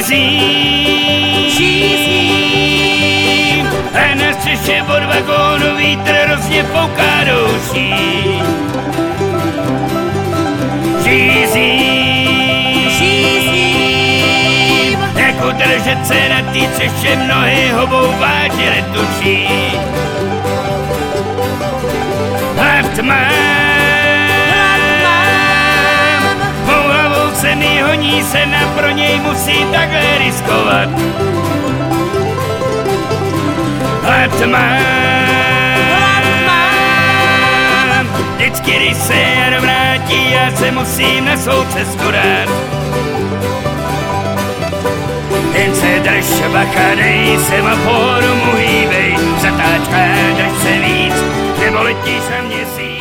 Žízním. A na střeše od vagónu vítr hrozně fouká douší. Žízním. Jako držet se na tý střeše mnohy hobou vážily tuší. Hlad mám, mou hlavou se mi honí se na pro něj musí takhle riskovat. Hlad mám, vždycky když se Jan vrátí, já se musím na svou cestu dát. Jen se drž bacha, dej se ma pohodu mu hýbej, zatáčka drž se víc, nebo letíš na měsíc.